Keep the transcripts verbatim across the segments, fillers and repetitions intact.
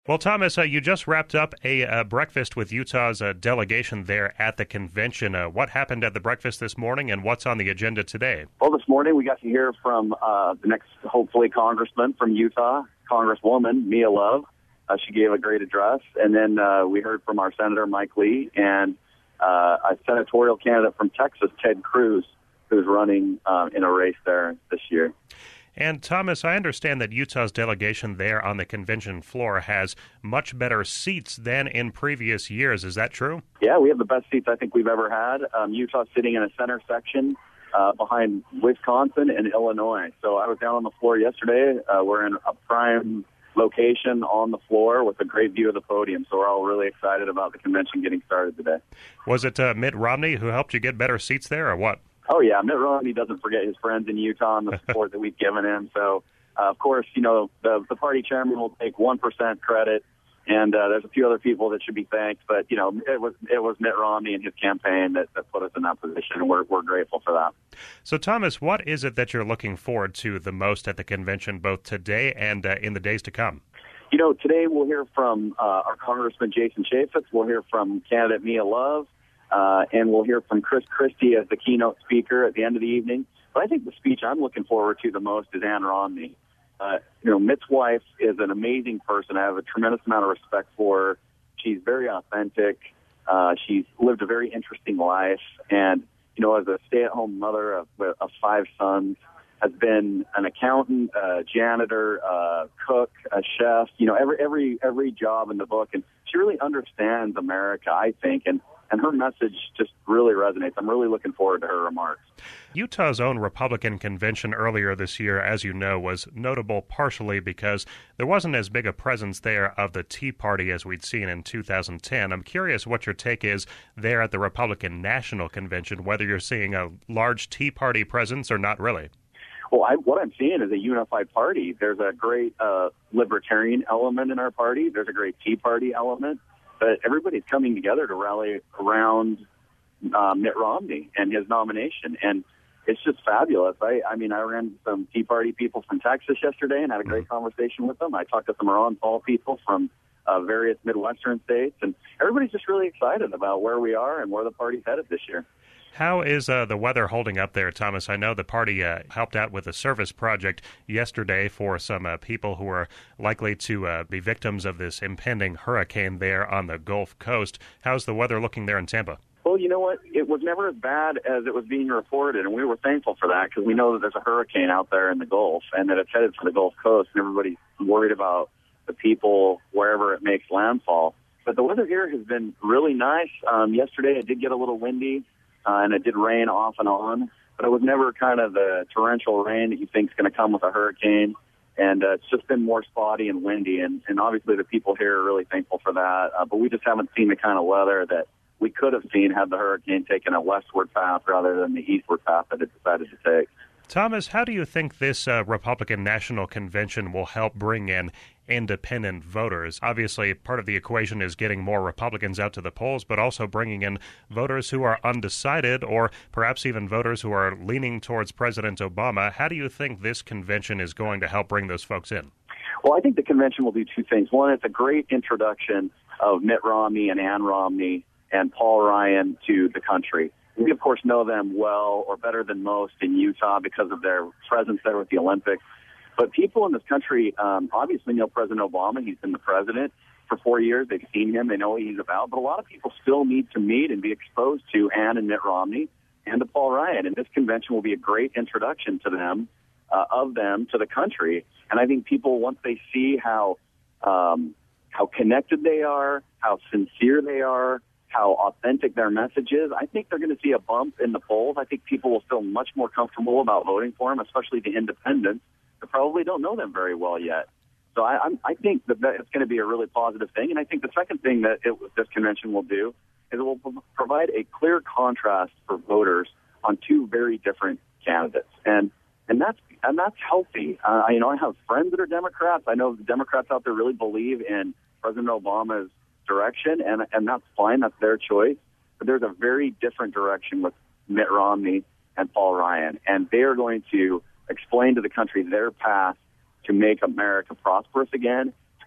Well, Thomas, uh, you just wrapped up a uh, breakfast with Utah's uh, delegation there at the convention. Uh, what happened at the breakfast this morning, and what's on the agenda today? Well, this morning we got to hear from uh, the next, hopefully, congressman from Utah, Congresswoman Mia Love. Uh, she gave a great address. And then uh, we heard from our Senator Mike Lee and uh, a senatorial candidate from Texas, Ted Cruz, who's running uh, in a race there this year. And, Thomas, I understand that Utah's delegation there on the convention floor has much better seats than in previous years. Is that true? Yeah, we have the best seats I think we've ever had. Um, Utah's sitting in a center section uh, behind Wisconsin and Illinois. So I was down on the floor yesterday. Uh, we're in a prime location on the floor with a great view of the podium. So we're all really excited about the convention getting started today. Was it uh, Mitt Romney who helped you get better seats there, or what? Oh, yeah. Mitt Romney doesn't forget his friends in Utah and the support that we've given him. So, uh, of course, you know, the, the party chairman will take one percent credit, and uh, there's a few other people that should be thanked. But, you know, it was it was Mitt Romney and his campaign that, that put us in that position, and we're, we're grateful for that. So, Thomas, what is it that you're looking forward to the most at the convention, both today and uh, in the days to come? You know, today we'll hear from uh, our Congressman Jason Chaffetz. We'll hear from candidate Mia Love. Uh, and we'll hear from Chris Christie as the keynote speaker at the end of the evening. But I think the speech I'm looking forward to the most is Ann Romney. Uh, you know, Mitt's wife is an amazing person. I have a tremendous amount of respect for her. She's very authentic. Uh, she's lived a very interesting life. And, you know, as a stay-at-home mother of, of five sons, has been an accountant, a janitor, a cook, a chef, you know, every every every job in the book. And she really understands America, I think, and, and her message just really resonates. I'm really looking forward to her remarks. Utah's own Republican convention earlier this year, as you know, was notable partially because there wasn't as big a presence there of the Tea Party as we'd seen in two thousand ten. I'm curious what your take is there at the Republican National Convention, whether you're seeing a large Tea Party presence or not really. Well, I, what I'm seeing is a unified party. There's a great uh, libertarian element in our party. There's a great Tea Party element. But everybody's coming together to rally around uh, Mitt Romney and his nomination. And it's just fabulous. I, I mean, I ran into some Tea Party people from Texas yesterday and had a great conversation with them. I talked to some Ron Paul people from uh, various Midwestern states. And everybody's just really excited about where we are and where the party's headed this year. How is uh, the weather holding up there, Thomas? I know the party uh, helped out with a service project yesterday for some uh, people who are likely to uh, be victims of this impending hurricane there on the Gulf Coast. How's the weather looking there in Tampa? Well, you know what? It was never as bad as it was being reported, and we were thankful for that because we know that there's a hurricane out there in the Gulf and that it's headed for the Gulf Coast, and everybody's worried about the people wherever it makes landfall. But the weather here has been really nice. Um, yesterday it did get a little windy. Uh, and it did rain off and on, but it was never kind of the torrential rain that you think is going to come with a hurricane. And uh, it's just been more spotty and windy, and, and obviously the people here are really thankful for that. Uh, but we just haven't seen the kind of weather that we could have seen had the hurricane taken a westward path rather than the eastward path that it decided to take. Thomas, how do you think this uh, Republican National Convention will help bring in independent voters? Obviously, part of the equation is getting more Republicans out to the polls, but also bringing in voters who are undecided or perhaps even voters who are leaning towards President Obama. How do you think this convention is going to help bring those folks in? Well, I think the convention will do two things. One, it's a great introduction of Mitt Romney and Ann Romney and Paul Ryan to the country. We, of course, know them well or better than most in Utah because of their presence there with the Olympics. But people in this country um, obviously know President Obama. He's been the president for four years. They've seen him. They know what he's about. But a lot of people still need to meet and be exposed to Ann and Mitt Romney and to Paul Ryan. And this convention will be a great introduction to them, uh, of them to the country. And I think people, once they see how um, how connected they are, how sincere they are, how authentic their message is, I think they're going to see a bump in the polls. I think people will feel much more comfortable about voting for them, especially the independents that probably don't know them very well yet. So I, I'm, I think that it's going to be a really positive thing. And I think the second thing that it, this convention will do is it will provide a clear contrast for voters on two very different candidates. And and that's and that's healthy. Uh, you know, I have friends that are Democrats. I know the Democrats out there really believe in President Obama's direction, and and that's fine. That's their choice. But there's a very different direction with Mitt Romney and Paul Ryan, and they are going to explain to the country their path to make America prosperous again, to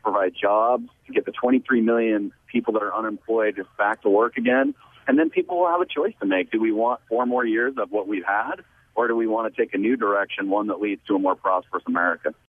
provide jobs, to get the twenty-three million people that are unemployed back to work again. And then people will have a choice to make. Do we want four more years of what we've had, or do we want to take a new direction, one that leads to a more prosperous America?